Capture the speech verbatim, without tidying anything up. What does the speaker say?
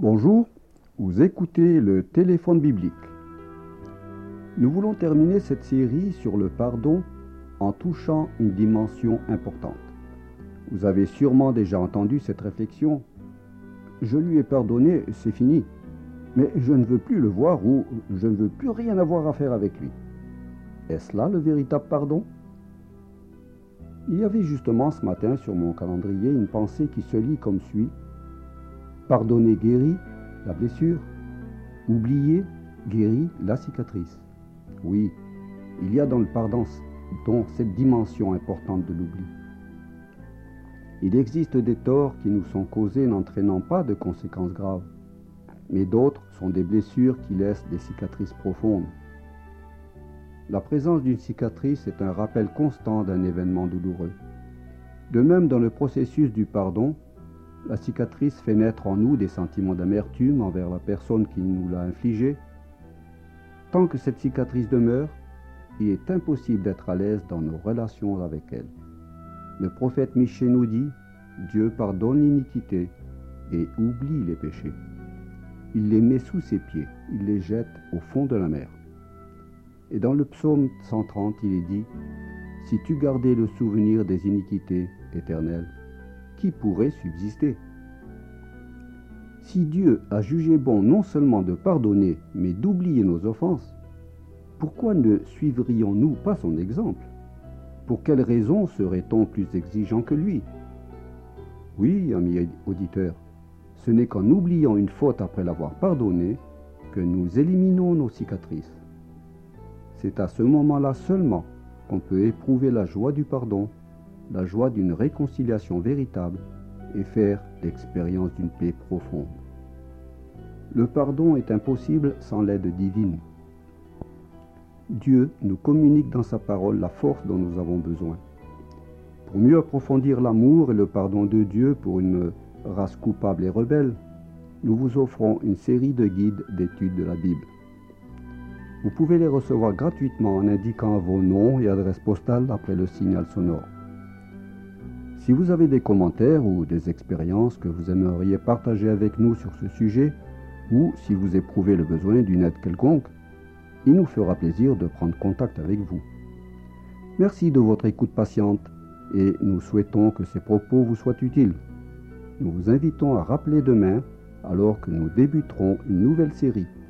Bonjour, vous écoutez le téléphone biblique. Nous voulons terminer cette série sur le pardon en touchant une dimension importante. Vous avez sûrement déjà entendu cette réflexion. Je lui ai pardonné, c'est fini. Mais je ne veux plus le voir ou je ne veux plus rien avoir à faire avec lui. Est-ce là le véritable pardon ? Il y avait justement ce matin sur mon calendrier une pensée qui se lit comme suit. Pardonner guérit la blessure, oublier guérit la cicatrice. Oui, il y a dans le pardon dont cette dimension importante de l'oubli. Il existe des torts qui nous sont causés n'entraînant pas de conséquences graves, mais d'autres sont des blessures qui laissent des cicatrices profondes. La présence d'une cicatrice est un rappel constant d'un événement douloureux. De même, dans le processus du pardon, la cicatrice fait naître en nous des sentiments d'amertume envers la personne qui nous l'a infligée. Tant que cette cicatrice demeure, il est impossible d'être à l'aise dans nos relations avec elle. Le prophète Michée nous dit « Dieu pardonne l'iniquité et oublie les péchés. Il les met sous ses pieds, il les jette au fond de la mer. » Et dans le psaume cent trente, il est dit « Si tu gardais le souvenir des iniquités éternelles, qui pourrait subsister ?» Si Dieu a jugé bon non seulement de pardonner, mais d'oublier nos offenses, pourquoi ne suivrions-nous pas son exemple ? Pour quelle raison serait-on plus exigeant que lui ? Oui, amis auditeurs, ce n'est qu'en oubliant une faute après l'avoir pardonnée que nous éliminons nos cicatrices. C'est à ce moment-là seulement qu'on peut éprouver la joie du pardon, la joie d'une réconciliation véritable et faire l'expérience d'une paix profonde. Le pardon est impossible sans l'aide divine. Dieu nous communique dans sa parole la force dont nous avons besoin. Pour mieux approfondir l'amour et le pardon de Dieu pour une race coupable et rebelle, nous vous offrons une série de guides d'études de la Bible. Vous pouvez les recevoir gratuitement en indiquant vos noms et adresses postales après le signal sonore. Si vous avez des commentaires ou des expériences que vous aimeriez partager avec nous sur ce sujet, ou si vous éprouvez le besoin d'une aide quelconque, il nous fera plaisir de prendre contact avec vous. Merci de votre écoute patiente et nous souhaitons que ces propos vous soient utiles. Nous vous invitons à rappeler demain alors que nous débuterons une nouvelle série.